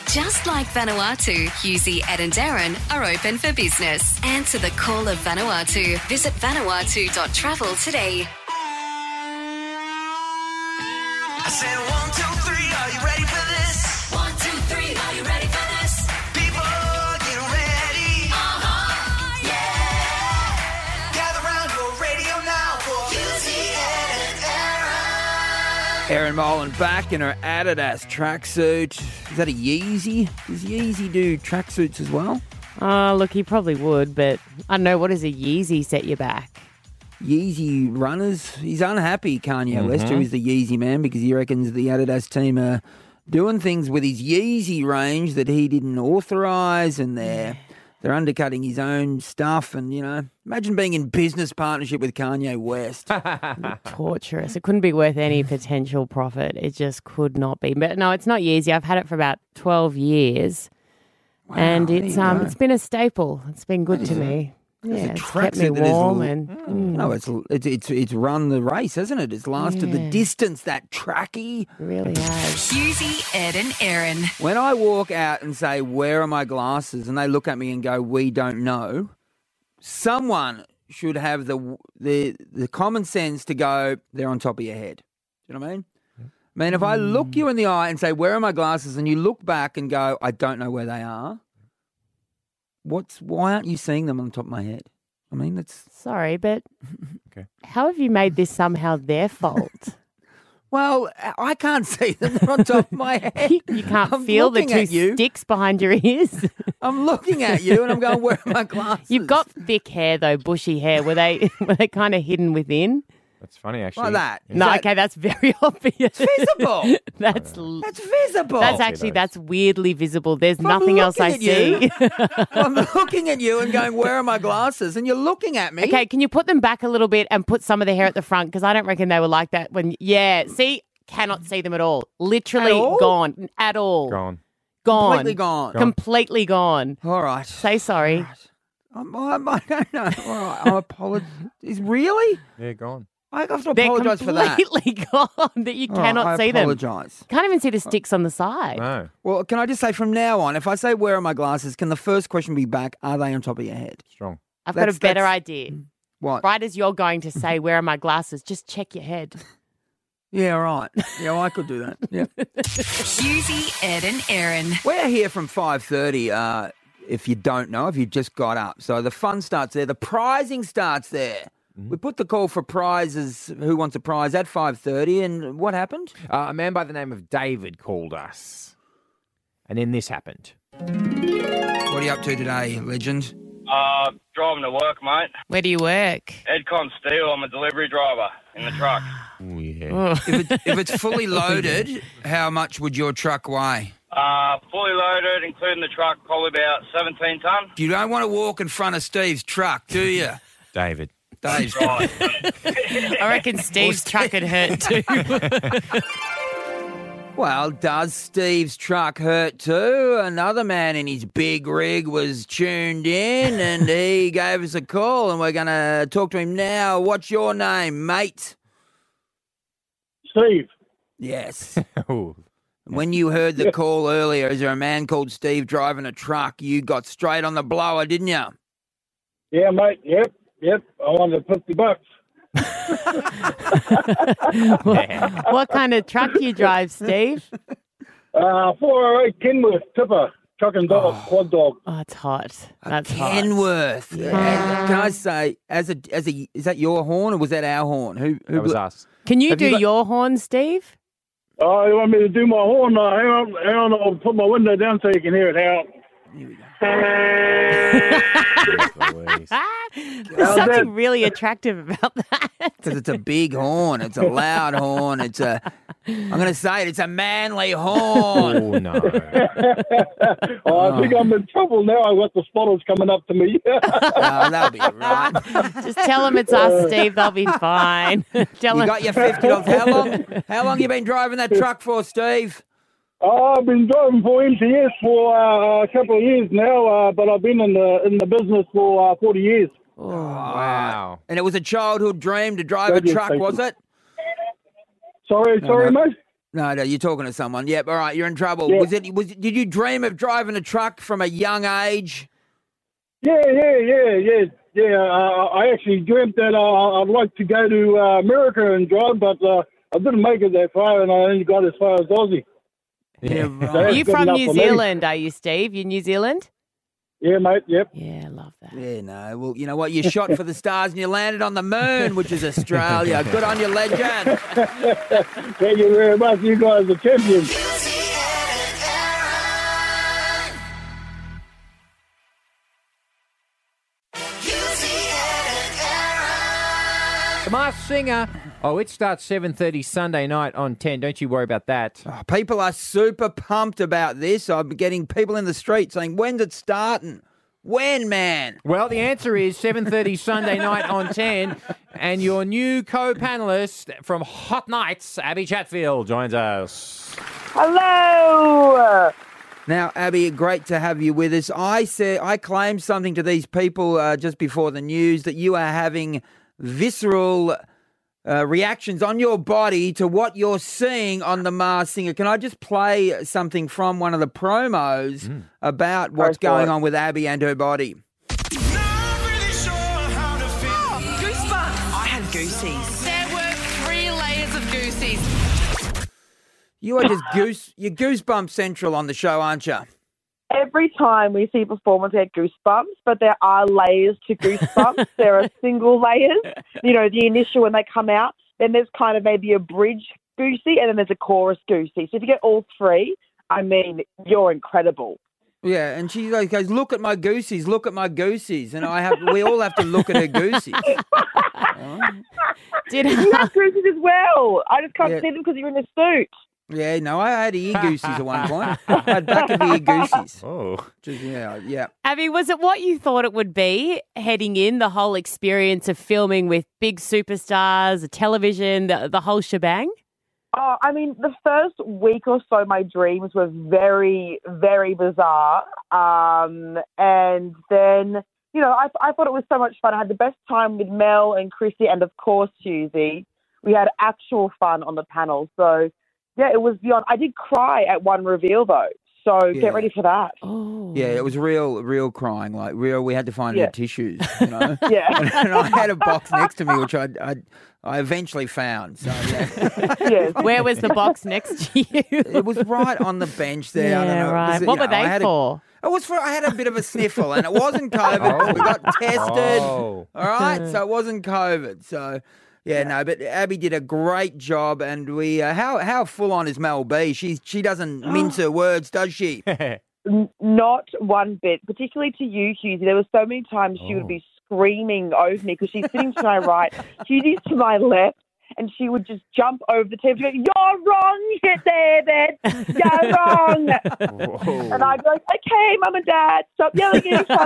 Just like Vanuatu, Hughesy, Ed and Darren are open for business. Answer the call of Vanuatu. Visit vanuatu.travel today. I said 1, 2, 3, are you ready for this? 1, 2, 3, are you ready for this? People, get ready. Yeah. Gather round your radio now for Hughesy, Ed and Aaron. Erin Molan back in her Adidas tracksuit. Is that a Yeezy? Does Yeezy do tracksuits as well? Oh, look, he probably would, but I don't know. What does a Yeezy set you back? Yeezy runners. He's unhappy, Kanye West, who is the Yeezy man, because he reckons the Adidas team are doing things with his Yeezy range that he didn't authorise, and they're undercutting his own stuff. And, you know, imagine being in business partnership with Kanye West. Torturous. It couldn't be worth any potential profit. It just could not be. But no, it's not Yeezy. I've had it for about 12 years. Wow, and there you go. it's been a staple. It's been good to me. Yeah, it's kept me tracksuit that is warm l- and No, it's run the race, hasn't it? It's lasted the distance, that trackie. really has. Hughesy, Ed and Aaron. When I walk out and say, "Where are my glasses?" and they look at me and go, "We don't know," someone should have the common sense to go, "They're on top of your head." Do you know what I mean? I mean, if I look you in the eye and say, "Where are my glasses?" and you look back and go, "I don't know where they are," why aren't you seeing them on the top of my head? I mean, that's... Sorry, but Okay. how have you made this somehow their fault? Well, I can't see them. They're on top of my head. You can't I'm feel the looking two at you. sticks behind your ears. I'm looking at you and I'm going, "Where are my glasses?" You've got thick hair, though, bushy hair. Were they kind of hidden within? That's funny, actually. Like that. Is No, that okay, that's very obvious. visible? That's That's visible. that's actually those. that's weirdly visible. There's I'm nothing else I looking at see. you. I'm looking at you and going, "Where are my glasses?" And you're looking at me. Okay, can you put them back a little bit and put some of the hair at the front? Because I don't reckon they were like that when. Yeah, see, cannot see them at all. Literally At all? gone. At all. Gone. Gone. Completely gone. Completely gone. All right. Say sorry. I don't know. All right. I apologize. Really? Yeah, gone. I have to They're apologise for that. completely gone. That you All right, cannot see them. I apologise. Can't even see the sticks on the side. No. Well, can I just say from now on, if I say, "Where are my glasses?" can the first question be back, "Are they on top of your head?" Strong. I've got a That's- better that's- idea. What? Right as you're going to say, "Where are my glasses?" just check your head. Yeah, right. Yeah, well, I could do that. Yeah. Hughesy, Ed and Aaron. We're here from 5:30. If you don't know, if you just got up. So the fun starts there. The prizing starts there. We put the call for prizes, who wants a prize, at 5:30. And what happened? A man by the name of David called us. And then this happened. What are you up to today, legend? Driving to work, mate. Where do you work? Edcon Steel, I'm a delivery driver in the truck. Oh, yeah. If it's fully loaded, how much would your truck weigh? Fully loaded, including the truck, probably about 17 tonne. You don't want to walk in front of Steve's truck, do you? David. Dave's Right. I reckon Steve's truck had hurt too. Well, does Steve's truck hurt too? Another man in his big rig was tuned in and he gave us a call and we're going to talk to him now. What's your name, mate? Steve. Yes. Oh, When you heard the call earlier, is there a man called Steve driving a truck? You got straight on the blower, didn't you? Yeah, mate. Yep. I wanted $50. What kind of truck do you drive, Steve? 408 Kenworth tipper, truck and dog, quad dog. Oh, it's hot. That's hot. Kenworth. Yeah. Can I say, as a, is that your horn or was that our horn? Who that was us. Can you Have do you got- your horn, Steve? Oh, you want me to do my horn? Hang on, I'll put my window down so you can hear it. Hang on. Here we go. Louise. There's something really attractive about that. Because it's a big horn. It's a loud horn. I'm going to say it. It's a manly horn. Oh, no. I think I'm in trouble now. I've got the spotters coming up to me. Oh, that'll be all right. Just tell them it's us, Steve. They'll be fine. Tell You them. got your $50. How long you been driving that truck for, Steve? I've been driving for MCS for a couple of years now, but I've been in the business for 40 years. Wow. And it was a childhood dream to drive a Yes, truck, thank was you. it? Sorry, no. mate. No, you're talking to someone. Yep, all right, you're in trouble. Yeah. Did you dream of driving a truck from a young age? Yeah. I actually dreamt that I'd like to go to America and drive, but I didn't make it that far, and I only got as far as Aussie. Yeah, So right. Are that's you good from enough New for me. Zealand, are you, Steve? You New Zealand? Yeah, mate, yep. Yeah, I love that. Yeah, no. Well, you know what? You shot for the stars and you landed on the moon, which is Australia. Good on you, legend. Thank you very much. You guys are champions. Husey, Ed, and Aaron. Husey, Ed, and Aaron. The Masked Singer. Oh, it starts 7:30 Sunday night on 10. Don't you worry about that. Oh, people are super pumped about this. I'm getting people in the street saying, when's it starting? When, man? Well, the answer is 7:30 Sunday night on 10. And your new co-panelist from Hot Nights, Abby Chatfield, joins us. Hello. Now, Abby, great to have you with us. I claimed something to these people just before the news that you are having visceral reactions on your body to what you're seeing on The Masked Singer. Can I just play something from one of the promos about what's Go for going it. on with Abby and her body? Goosebumps. I had goosies. There were 3 layers of goosies. You are just you're goosebump central on the show, aren't you? Every time we see a performance, we get goosebumps, but there are layers to goosebumps. There are single layers, you know, the initial when they come out. Then there's kind of maybe a bridge goosey, and then there's a chorus goosey. So if you get all 3, I mean, you're incredible. Yeah, and she like goes, look at my goosies, look at my goosies. And we all have to look at her goosies. Did You have goosies as well. I just can't Yeah. see them because you're in a suit. Yeah, no, I had ear goosies at one point. I had back of ear goosies. Oh. Just, yeah. Abby, was it what you thought it would be heading in, the whole experience of filming with big superstars, television, the whole shebang? Oh, I mean, the first week or so, my dreams were very, very bizarre. And then, you know, I thought it was so much fun. I had the best time with Mel and Chrissy and, of course, Husey. We had actual fun on the panel. So, yeah, it was beyond. I did cry at one reveal, though. So Yeah. get ready for that. Oh. Yeah, it was real crying, like real. We had to find her Yeah. tissues, you know. Yeah. And I had a box next to me, which I eventually found. So yeah, Yes. Where was the box next to you? it was right on the bench there. I don't Yeah, know. right. It was, What you were know, I they had for? It was for. I had a bit of a sniffle, and it wasn't COVID. We got tested. Oh. All right, so it wasn't COVID. So. Yeah, no, but Abby did a great job, and we how full on is Mel B? She doesn't mince her words, does she? Not one bit, particularly to you, Husey. There were so many times she would be screaming over me because she's sitting to my right, Husey's to my left, and she would just jump over the table and go, "You're wrong, David. You're wrong." And I'd be like, "Okay, Mum and Dad, stop yelling at each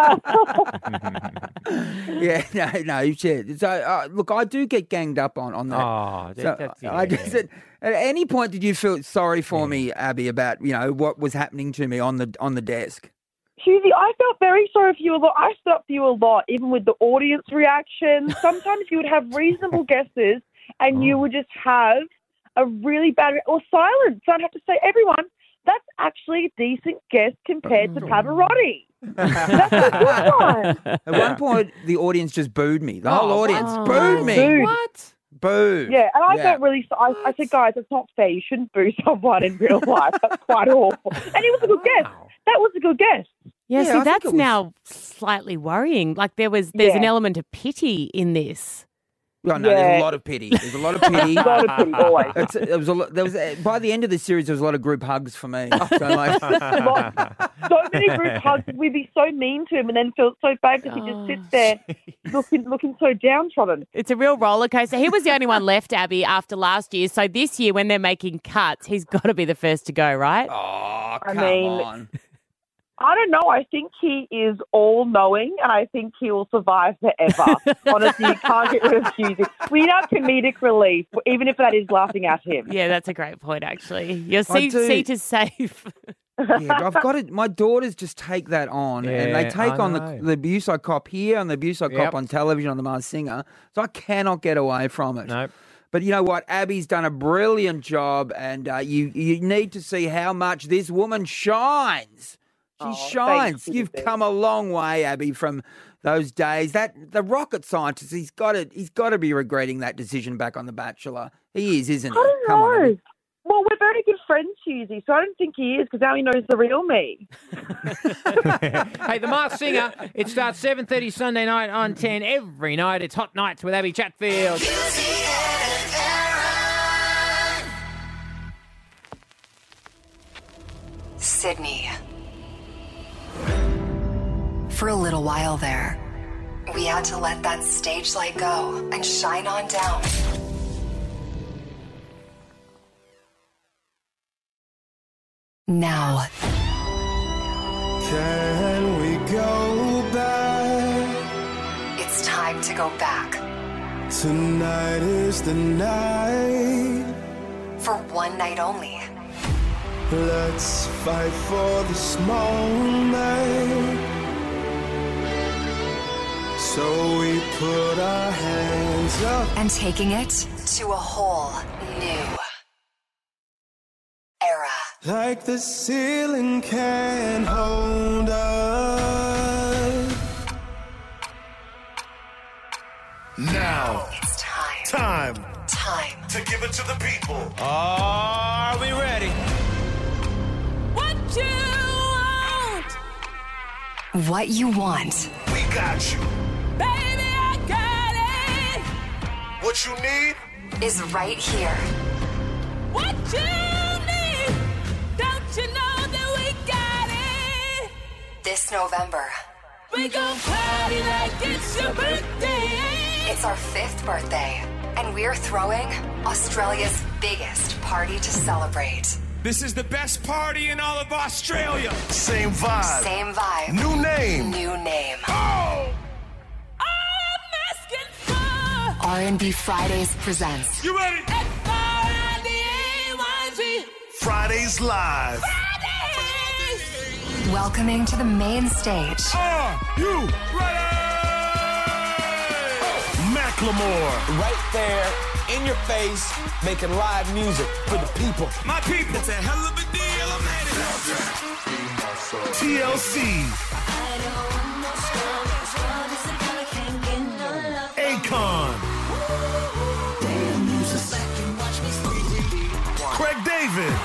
other." Yeah, no, shit. So, look, I do get ganged up on that. Oh, So that's I just at any point did you feel sorry for me, Abby, about what was happening to me on the desk? Husey, I felt very sorry for you a lot. I stood up for you a lot, even with the audience reaction. Sometimes you would have reasonable guesses and you would just have a really bad or silence. So I'd have to say, everyone, that's actually a decent guess compared to Pavarotti. That's a good one. At one point, the audience just booed me. The whole audience wow. booed me. Booed. What? Booed. Yeah, and I felt really. I said, guys, it's not fair. You shouldn't boo someone in real life. That's quite awful. And it was a good guess. That was a good guess. Yeah, Yeah, I see, think that's it was- now slightly worrying. Like there's an Yeah. element of pity in this. Oh, no, there's Yeah. a lot of pity. There's a lot of pity. A lot of pity, always. There was by the end of the series, there was a lot of group hugs for me. So like, So many group hugs. We'd be so mean to him and then felt so bad because he just sits there looking so downtrodden. It's a real roller coaster. He was the only one left, Abby, after last year. So this year, when they're making cuts, he's got to be the first to go, right? oh, I come mean, on. I don't know. I think he is all-knowing, and I think he will survive forever. Honestly, you can't get rid of Husey. We need our comedic relief, even if that is laughing at him. Yeah, that's a great point, actually. Your I do- seat is safe. Yeah, but I've got it. My daughters just take that on, and they Yeah, take I on know. the abuse I cop here and the abuse I cop Yep. on television on The Masked Singer. So I cannot get away from it. Nope. But you know what? Abby's done a brilliant job, and you need to see how much this woman shines. She shines. thanks, You've Susie. come a long way, Abby, from those days. That the rocket scientist, he's got to be regretting that decision back on The Bachelor. He is, isn't he? I don't Come on, know. Abby. Well, we're very good friends, Susie, so I don't think he is because now he knows the real me. Hey, The Masked Singer, it starts 7:30 Sunday night on 10 every night. It's Hot Nights with Abby Chatfield. Yuzi, Ed, and Aaron. Sydney. For a little while there, we had to let that stage light go and shine on down. Now, Can we go back? it's time to go back Tonight is the night. for one night only. Let's fight for this moment. So we put our hands up. And taking it to a whole new era. Like the ceiling can't hold us. Now, It's time. time Time. to give it to the people. Are we ready? What you want? What you want. We got you. Baby, I got it. What you need? Is right here. What you need? Don't you know that we got it? This November. We gon' party like it's your birthday. It's our 5th birthday, and we're throwing Australia's biggest party to celebrate. This is the best party in all of Australia. Same vibe. Same vibe. New name. New name. Oh! I'm asking for R&B Fridays presents You ready? F-R-I-D-A-Y-G. Fridays Live. Fridays. welcoming to the main stage. Are you ready? Macklemore. Right there, in your face, making live music for the people. My people. It's a hell of a deal. I made it. TLC. Akon. Craig David.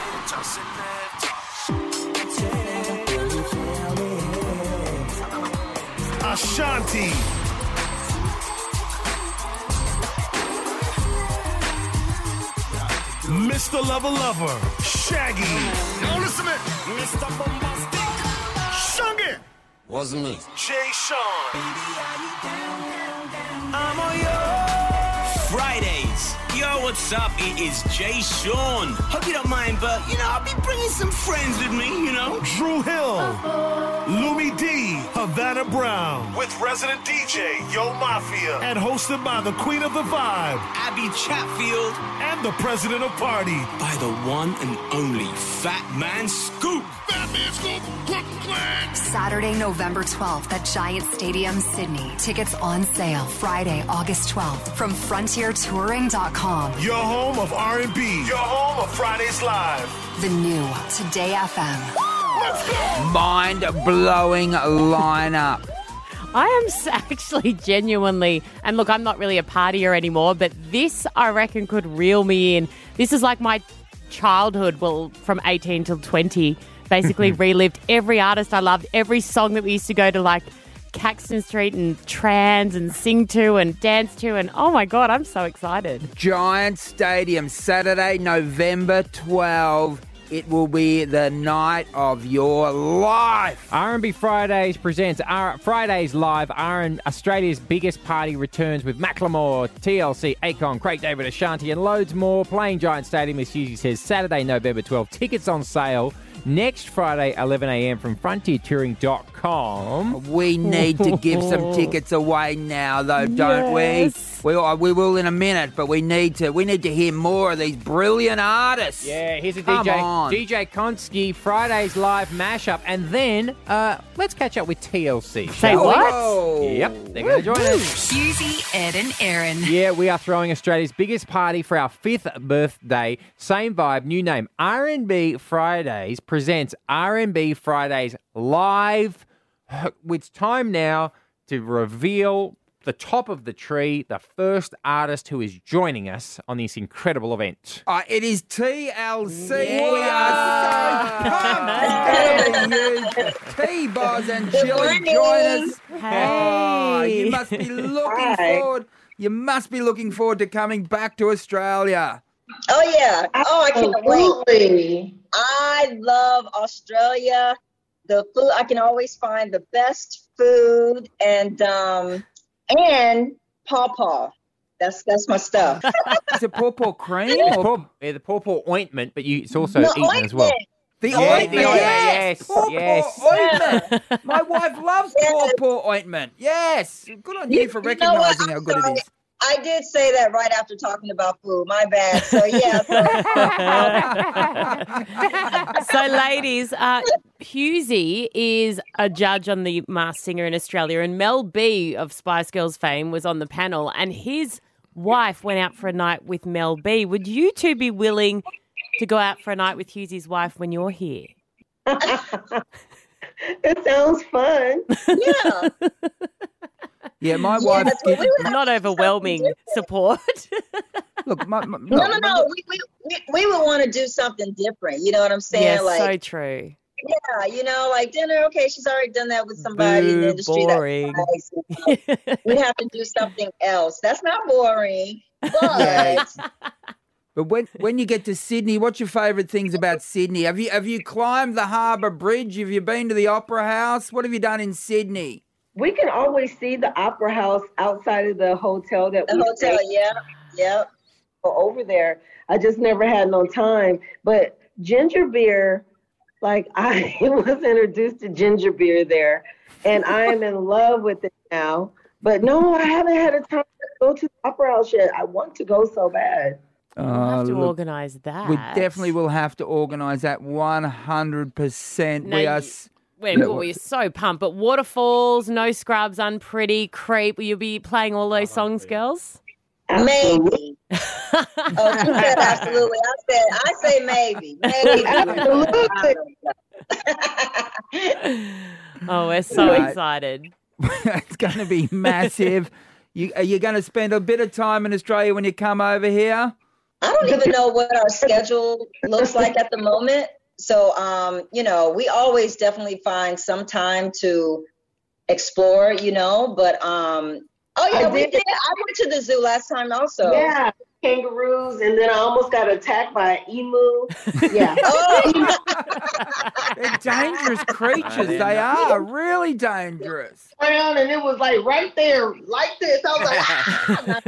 Ashanti. Mr. Lover Lover. Shaggy. Now listen to me. Mr. Bombastic. Shuggy. Wasn't me. Jay Sean. I'm on your Fridays. Yo, what's up? It is Jay Sean. Hope you don't mind, but, I'll be bringing some friends with me, Drew Hill. Lumi D. Havana Brown. With resident DJ Yo Mafia. And hosted by the Queen of the Vibe. Abby Chatfield. And the President of Party. By the one and only Fat Man Scoop. Fat Man Scoop. Saturday, November 12th at Giant Stadium, Sydney. Tickets on sale Friday, August 12th from FrontierTouring.com. Your home of R&B. Your home of Fridays Live. The new Today FM. Mind-blowing lineup. I am actually genuinely, and look, I'm not really a partier anymore, but this, I reckon, could reel me in. This is like my childhood, well, from 18 till 20, basically relived every artist I loved, every song that we used to go to, like Caxton Street and trans and sing to and dance to, and oh my God, I'm so excited. Giant Stadium, Saturday, November 12. It will be the night of your life. R&B Fridays presents Fridays Live. Australia's biggest party returns with Macklemore, TLC, Akon, Craig David, Ashanti, and loads more. Playing Giant Stadium, as Susie says, Saturday, November 12th. Tickets on sale next Friday, 11 a.m. from FrontierTouring.com. We need to give some tickets away now, though, don't we? We will in a minute, but we need to hear more of these brilliant artists. Yeah, here's a Come DJ. on. DJ Konski, Friday's live mashup. And then let's catch up with TLC. Say shall we? what? Oh. Yep, they're going to join us. Hughesy, Ed and Erin. Yeah, we are throwing Australia's biggest party for our 5th birthday. Same vibe, new name. R&B Fridays presents R&B Fridays live. It's time now to reveal the top of the tree, the first artist who is joining us on this incredible event. It is TLC. We are so pumped. T-Boz and Chili join us. Hey. Oh, you must be looking forward. You must be looking forward to coming back to Australia. Oh, yeah. Oh, I can't wait. I love Australia. The food, I can always find the best food and pawpaw. That's my stuff. Is it pawpaw cream? The pawpaw ointment, but it's also eaten ointment. as well. The Yeah, ointment, the ointment, yes. yes, yes. Ointment. My wife loves pawpaw ointment. Yes. Good on you for You know what? recognising how I'm good it sorry. is. I did say that right after talking about food. My bad. So, yeah. So, ladies, Hughesy is a judge on The Masked Singer in Australia, and Mel B of Spice Girls fame was on the panel, and his wife went out for a night with Mel B. Would you two be willing to go out for a night with Hughesy's wife when you're here? It sounds fun. Yeah. Yeah, my wife. Not overwhelming support. Look, No. We would want to do something different. You know what I'm saying? Yes, like, so true. yeah, like dinner. Okay, she's already done that with somebody in the industry. Boring. That's nice. We have to do something else. That's not boring, but Yeah. But when you get to Sydney, what's your favourite things about Sydney? Have you climbed the Harbour Bridge? Have you been to the Opera House? What have you done in Sydney? We can always see the Opera House outside of the hotel that we stay. Yeah. Over there. I just never had no time. But ginger beer, like I was introduced to ginger beer there, and I am in love with it now. But no, I haven't had a time to go to the Opera House yet. I want to go so bad. We'll have to organise that. We definitely will have to organise that 100%. No, we're so pumped. But Waterfalls, No Scrubs, Unpretty, Creep, will you be playing all those songs, girls? Maybe. Oh, she said absolutely. I say maybe. Maybe. Oh, we're so Right. excited. It's going to be massive. Are you going to spend a bit of time in Australia when you come over here? I don't even know what our schedule looks like at the moment. So, we always definitely find some time to explore, but, we did. I went to the zoo last time also. Yeah, kangaroos, and then I almost got attacked by an emu. Yeah. They're dangerous creatures. They are really dangerous. Around, and it was like right there, like this. I was like,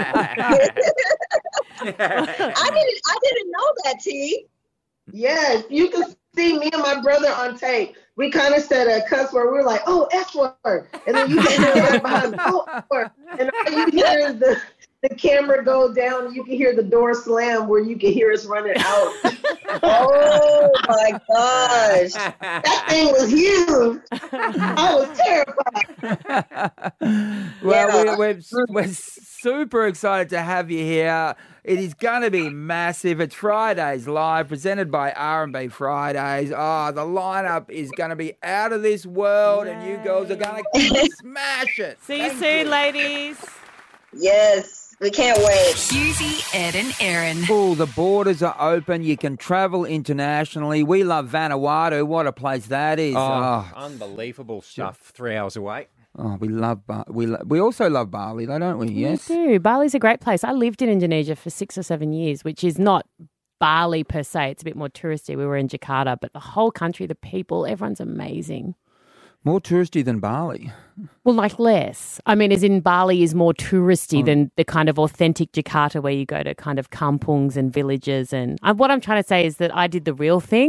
I didn't know that, T. Yes, you can see me and my brother on tape. We kind of said a cuss word. We were like, "Oh, F word," and then you can hear right behind me, "Oh, F word," and all you hear is the camera go down. You can hear the door slam where you can hear us running out. Oh my gosh, that thing was huge. I was terrified. Well, we're super excited to have you here. It is going to be massive. It's Fridays Live, presented by R&B Fridays. Oh, the lineup is going to be out of this world, and you girls are going to smash it. See you soon, ladies. Yes, we can't wait. Hughesy, Ed and Erin. Oh, the borders are open. You can travel internationally. We love Vanuatu. What a place that is. Unbelievable stuff. 3 hours away. Oh, we love we also love Bali, though, don't we? Yes. We do. Bali's a great place. I lived in Indonesia for 6 or 7 years, which is not Bali per se. It's a bit more touristy. We were in Jakarta, but the whole country, the people, everyone's amazing. More touristy than Bali. Well, like less. I mean, as in Bali is more touristy than the kind of authentic Jakarta where you go to kind of kampungs and villages. And what I'm trying to say is that I did the real thing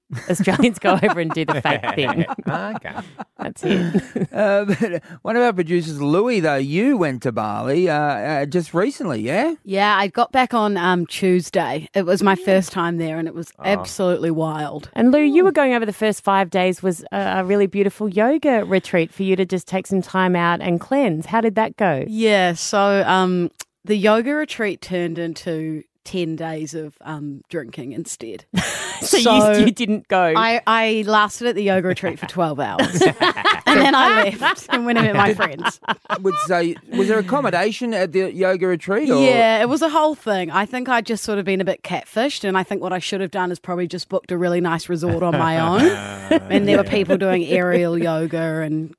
Australians go over and do the fake thing. Okay. That's it. But one of our producers, Louis, though, you went to Bali just recently, yeah? Yeah, I got back on Tuesday. It was my first time there, and it was absolutely wild. And Lou, you were going over the first 5 days was a really beautiful yoga retreat for you to just take some time out and cleanse. How did that go? Yeah, so the yoga retreat turned into 10 days of drinking instead. So you didn't go? I lasted at the yoga retreat for 12 hours. And then I left and went and met my friends. Was there accommodation at the yoga retreat? Or? Yeah, it was a whole thing. I think I'd just sort of been a bit catfished, and I think what I should have done is probably just booked a really nice resort on my own. And there were people doing aerial yoga and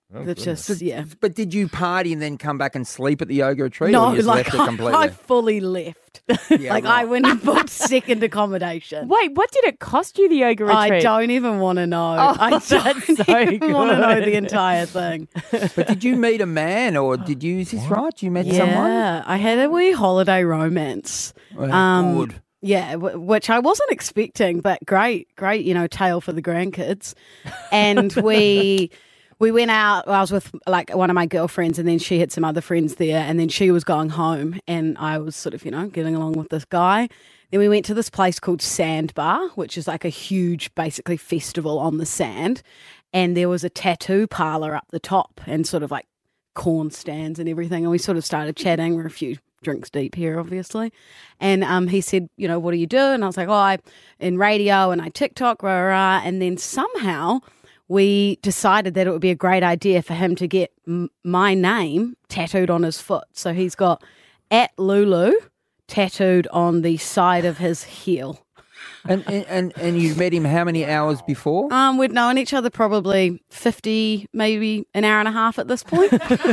But did you party and then come back and sleep at the yoga retreat? No, or you just like left it completely? I fully left. I went and booked second accommodation. Wait, what did it cost you, the yoga retreat? I don't even want to know. Oh, I don't even want to know the entire thing. But did you meet a man, or is this right? You met someone? Yeah, I had a wee holiday romance. Good. Yeah, which I wasn't expecting, but great, tale for the grandkids. And we went out. I was with like one of my girlfriends, and then she had some other friends there, and then she was going home, and I was sort of, getting along with this guy. Then we went to this place called Sandbar, which is like a huge, basically festival on the sand, and there was a tattoo parlor up the top, and sort of like corn stands and everything, and we sort of started chatting. We're a few drinks deep here, obviously. And he said, what do you do? And I was like, I in radio and I TikTok, rah, rah. And then somehow we decided that it would be a great idea for him to get my name tattooed on his foot. So he's got @Lulu tattooed on the side of his heel. And you met him how many hours before? We'd known each other probably 50, maybe an hour and a half at this point.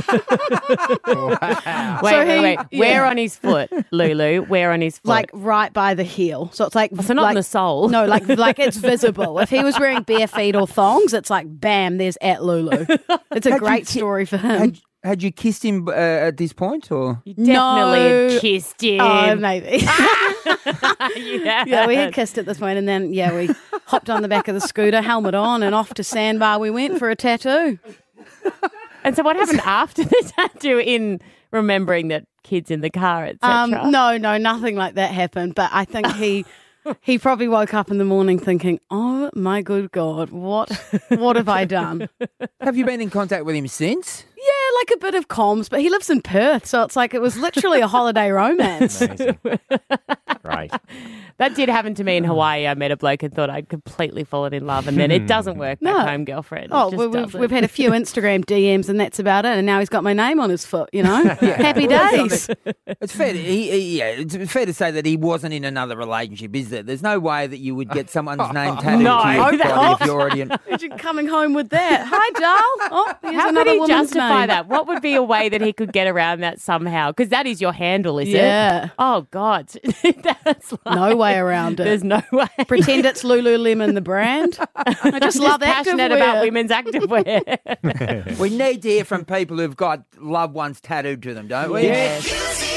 Wow. Wait. Where on his foot, Lulu? Where on his foot? Like right by the heel. So it's like... So not in the sole? No, like it's visible. If he was wearing bare feet or thongs, it's like, bam, there's @Lulu. It's a great story for him. Had you kissed him at this point, or you definitely had kissed him? Oh, maybe. Yes. Yeah, we had kissed at this point, and then we hopped on the back of the scooter, helmet on, and off to Sandbar we went for a tattoo. And so, what happened after the tattoo? In remembering that kids in the car, etc. No, nothing like that happened. But I think he probably woke up in the morning thinking, "Oh my good God, what have I done?" Have you been in contact with him since? Yeah, like a bit of comms, but he lives in Perth, so it's like it was literally a holiday romance. Right. That did happen to me in Hawaii. I met a bloke and thought I'd completely fallen in love, and then it doesn't work back home, girlfriend. Oh, we've had a few Instagram DMs, and that's about it. And now he's got my name on his foot. Happy days. It's fair. It's fair to say that he wasn't in another relationship, is there? There's no way that you would get someone's name tattooed to your body if you're already in. Imagine coming home with that. Hi, doll. Oh, here's how another could he woman's justify name. that? What would be a way that he could get around that somehow? Because that is your handle, is it? Yeah. Oh, God. That's like, no way around it. There's no way. Pretend it's Lululemon, the brand. I just love passionate activewear. about women's activewear. We need to hear from people who've got loved ones tattooed to them, don't we? Yes.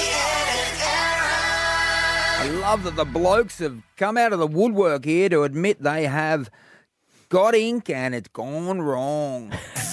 I love that the blokes have come out of the woodwork here to admit they have got ink and it's gone wrong.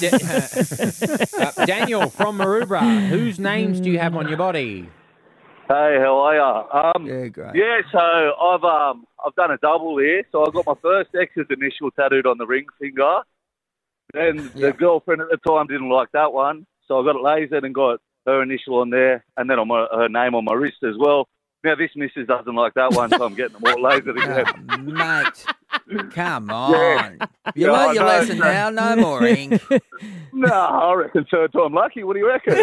Daniel from Maroubra, whose names do you have on your body? Hey, how are you? Yeah, great. Yeah, so I've done a double here. So I got my first ex's initial tattooed on the ring finger. Then the girlfriend at the time didn't like that one, so I got it lasered and got her initial on there, and then her name on my wrist as well. Now this missus doesn't like that one, so I'm getting them all lasered again. Mate, come on. You learned your lesson now, no more ink. No, I reckon third time lucky. What do you reckon?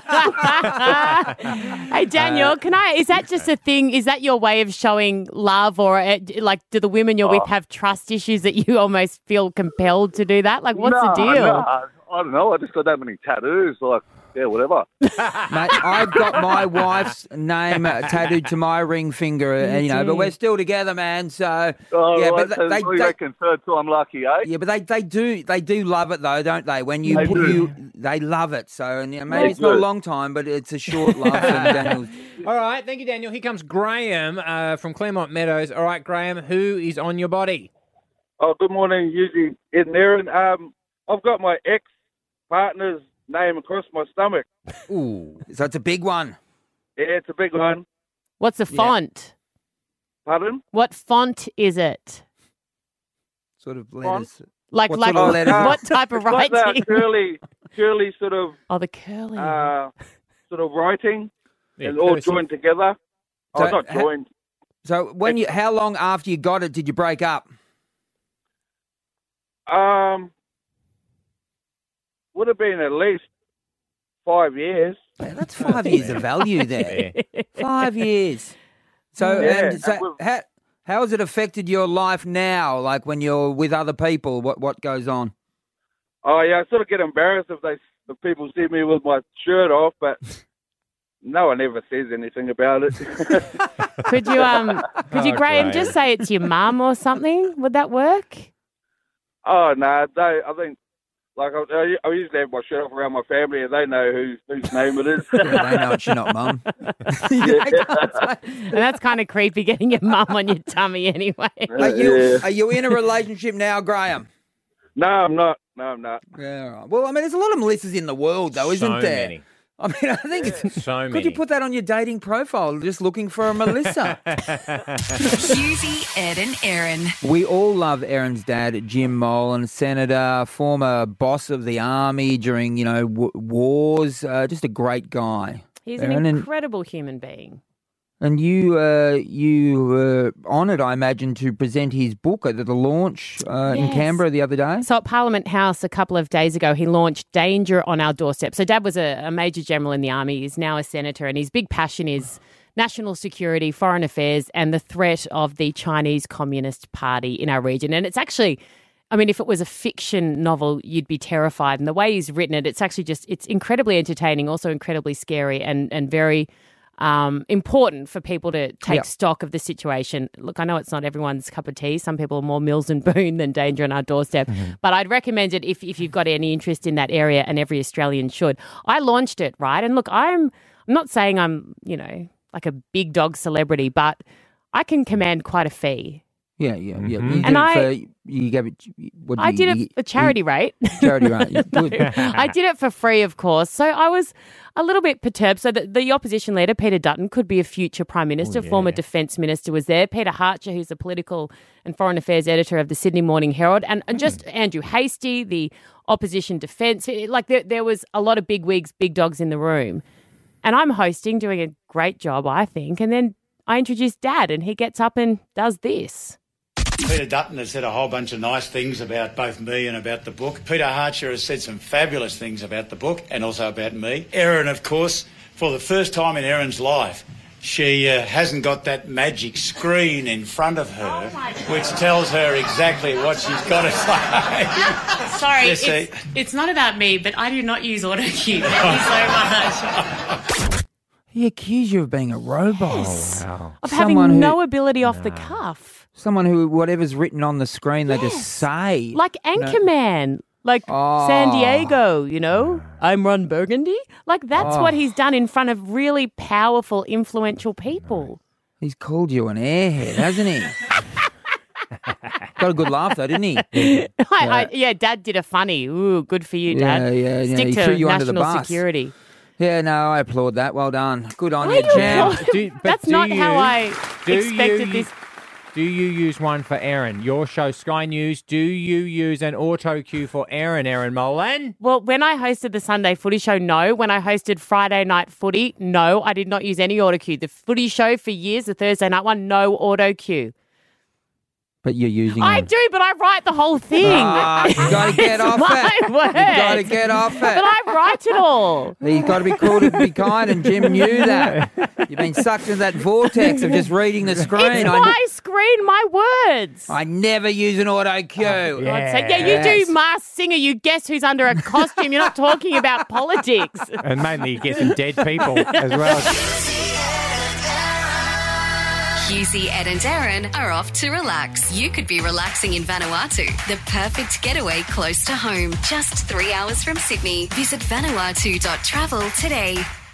Hey, Daniel, is that just a thing? Is that your way of showing love, or like do the women you're with have trust issues that you almost feel compelled to do that? Like, what's the deal? No, I don't know. I just got that many tattoos. Like, yeah, whatever. Mate, I've got my wife's name tattooed to my ring finger, and but we're still together, man. So yeah, right, but they reckon third time lucky, eh? Yeah, but they do love it though, don't they? When they love it. So and maybe it's not a long time, but it's a short love. Daniel's. All right, thank you, Daniel. Here comes Graham from Claremont Meadows. All right, Graham, who is on your body? Oh, good morning, Yuzi, Ed and Aaron. I've got my ex-partner's name across my stomach. Ooh, so it's a big one. Yeah, it's a big one. What's the font? Pardon? What font is it? Sort of letters. Like What sort of letters? what type of It's got that writing? curly sort of... Oh, the curly. Sort of writing, Yeah, and all cursive. joined together. So, Oh, not joined. So how long after you got it did you break up? Would have been at least 5 years. Yeah, that's 5 years of value there. 5 years. So, Yeah, and so how has it affected your life now? Like when you're with other people, what goes on? Oh yeah, I sort of get embarrassed if people see me with my shirt off, but no one ever says anything about it. Could you, Graham, just say it's your mum or something? Would that work? Oh no, I think like I usually have my shirt off around my family, and they know whose name it is. Yeah, they know it's not mum. And that's kind of creepy, getting your mum on your tummy anyway. Are you in a relationship now, Graham? No, I'm not. No, I'm not. Yeah, all right. Well, I mean, there's a lot of Melissas in the world, though, isn't So there? many. I mean, I think it's... So Could many. you put that on your dating profile, just looking for a Melissa? Husey, Ed and Aaron. We all love Aaron's dad, Jim Molan, senator, former boss of the army during, wars. Just a great guy. He's Aaron, an incredible human being. And you were honoured, I imagine, to present his book at the launch in Yes. Canberra the other day. So at Parliament House a couple of days ago, he launched Danger on Our Doorstep. So Dad was a major general in the army. He's now a senator, and his big passion is national security, foreign affairs, and the threat of the Chinese Communist Party in our region. And it's actually, I mean, if it was a fiction novel, you'd be terrified. And the way he's written it, it's actually it's incredibly entertaining, also incredibly scary and very important for people to take stock of the situation. Look, I know it's not everyone's cup of tea. Some people are more Mills and Boone than Danger on Our Doorstep. But I'd recommend it if you've got any interest in that area, and every Australian should. I launched it, right? And look, I'm not saying I'm, like a big dog celebrity, but I can command quite a fee. Yeah. And You gave it... I did it for charity rate. Charity rate, yeah, good. I did it for free, of course. So I was a little bit perturbed. So the opposition leader, Peter Dutton, could be a future Prime Minister. Former Defence Minister was there. Peter Hartcher, who's the political and foreign affairs editor of the Sydney Morning Herald. And just Andrew Hastie, the opposition defence. Like there was a lot of big wigs, big dogs in the room. And I'm hosting, doing a great job, I think. And then I introduced Dad, and he gets up and does this. Peter Dutton has said a whole bunch of nice things about both me and about the book. Peter Hartcher has said some fabulous things about the book and also about me. Erin, of course, for the first time in Erin's life, she hasn't got that magic screen in front of her, which tells her exactly what she's got to say. Sorry, Yes, it's not about me, but I do not use AutoCue. Thank you so much. He accused you of being a robot. Yes. Oh, wow. Of having no ability off the cuff. Someone who, whatever's written on the screen, they just say. Like Anchorman. Like San Diego, I'm Ron Burgundy. Like that's what he's done in front of really powerful, influential people. He's called you an airhead, hasn't he? Got a good laugh though, didn't he? Yeah, Dad did a funny. Ooh, good for you, Dad. Yeah. Stick He to threw you under the national bus. security. Yeah, no, I applaud that. Well done. Good on Why you, do you Jam. applaud? That's not how I expected this. Do you use one for Aaron? Your show, Sky News, do you use an auto cue for Aaron Molan? Well, when I hosted the Sunday Footy Show, no. When I hosted Friday Night Footy, no. I did not use any auto cue. The Footy Show for years, the Thursday night one, no auto cue. But you're using I one. do, but I write the whole thing. You got to get off my it. Word. You got to get off it. But I write it all. He's got to be cool to be kind, and Jim knew that. You've been sucked into that vortex of just reading the screen. It's my screen, my words. I never use an auto cue. You do Masked Singer. You guess who's under a costume. You're not talking about politics. And mainly you get some dead people as well. Husey, Ed and Aaron are off to relax. You could be relaxing in Vanuatu, the perfect getaway close to home. Just 3 hours from Sydney. Visit vanuatu.travel today.